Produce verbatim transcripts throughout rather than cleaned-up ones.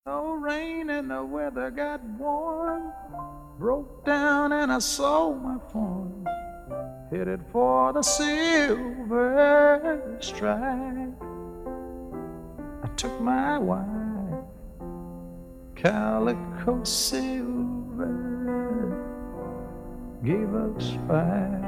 No rain and the weather got warm. Broke down and I sold my farm. Headed for the silver strike. I took my wife, Calico Silver, gave us five.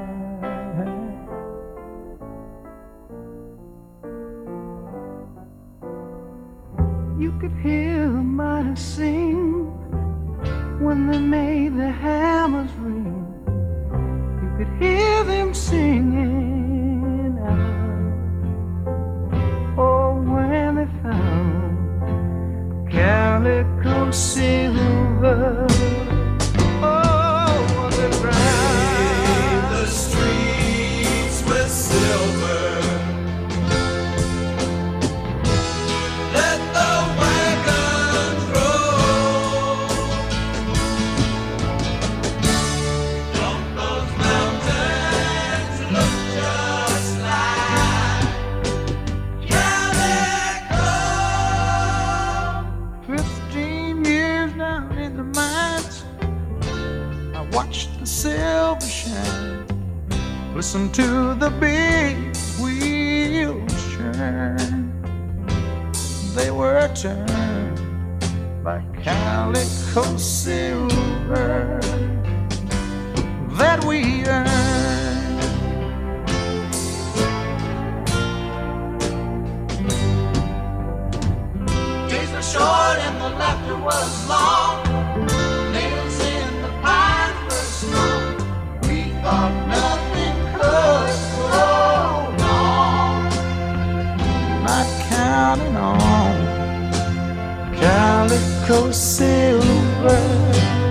You could hear the miners sing when they made the hammers ring. You could hear them singing out. Oh, when they found Calico Silver. Oh, was it right? The streets with silver. Watch the silver shine, listen to the big wheels churn. They were turned by Calico Silver that we earned. Days were short and the laughter was long. Nothing could go wrong. Not counting on Calico Silver.